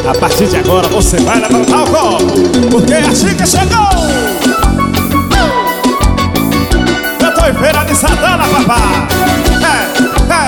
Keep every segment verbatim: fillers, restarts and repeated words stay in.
A partir de agora você vai levantar o copo, porque a Chica chegou. Eu tô em feira de Santana, papá. É, é.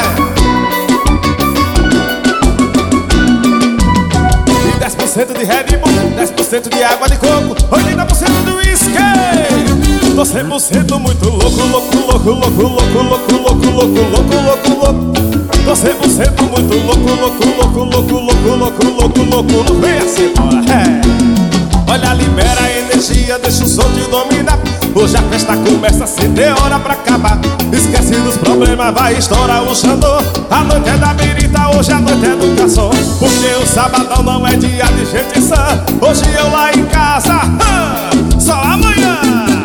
E dez por cento de Red Bull, dez por cento de água de coco, oitenta por cento do whisky. Tô cem por cento muito louco, louco, louco, louco, louco, louco, louco, louco, louco, louco, louco. Tô cem por cento muito louco, louco, louco, louco, louco, louco, louco, louco, louco. Vem assim, bora, é. Olha, libera a energia, deixa o som te dominar. Hoje a festa começa sem ter hora pra acabar. Esquece dos problemas, vai estourar o Xandô. A noite é da birita, hoje a noite é do garçom. Porque o sabadão não é dia de gente sã. Hoje eu lá em casa, só amanhã.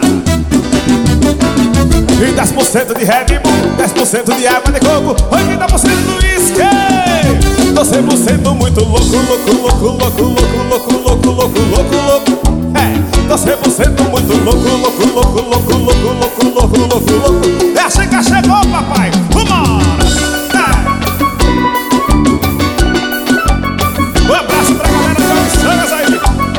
E dez por cento de Red Bull, dez por cento de água de coco, oitenta por cento do whisky. Tô cem por cento muito louco, louco, louco, louco, louco, louco, louco, louco, louco, louco. É, tô cem por cento muito louco, louco, louco, louco, louco, louco, louco, louco, louco. É a Chica chegou, papai, vambora! Um abraço pra galera de Alexandres aí.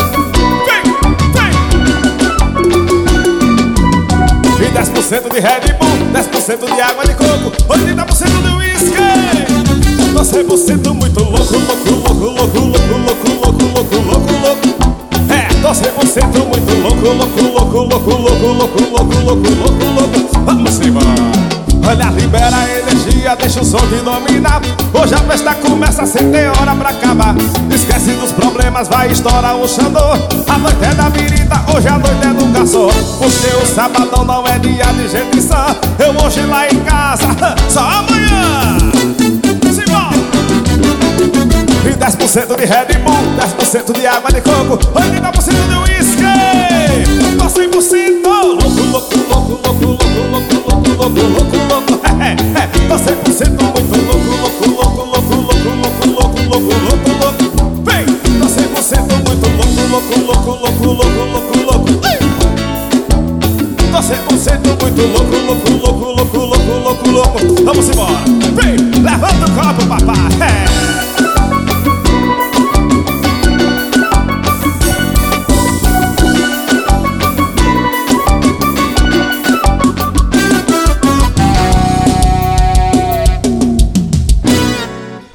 dez por cento de Red Bull, dez por cento de água de coco, oitenta por cento do whisky. Tô cem por cento muito louco, louco, louco, louco, louco, louco, louco, louco, louco, louco. É, tô cem por cento muito louco, louco, louco, louco, louco, louco, louco, louco, louco, louco. Vamos embora. Olha, libera a energia, deixa o som te dominar. Hoje a festa começa sem ter hora pra acabar. Esquece dos problemas, vai estourar o Xandô. A noite é da birita, hoje a noite é do garçom. Porque o sabadão não é dia de gente sã. Eu hoje lá em casa, só amanhã. Simbora! E dez por cento de Red Bull, dez por cento de água de coco, oitenta por cento de whisky. Tô cem por cento louco, louco, louco, louco, louco, louco, louco, louco, louco, louco. É, é, tô cem por cento muito louco, louco, louco, louco, louco, louco, louco, louco, louco, louco. Vem! Tô cem por cento muito louco, louco, louco, louco, louco, louco, louco. Tô cem por cento muito louco, louco, louco, louco, louco, louco, louco. Vamos embora! Vem! Levanta o copo, papai! É.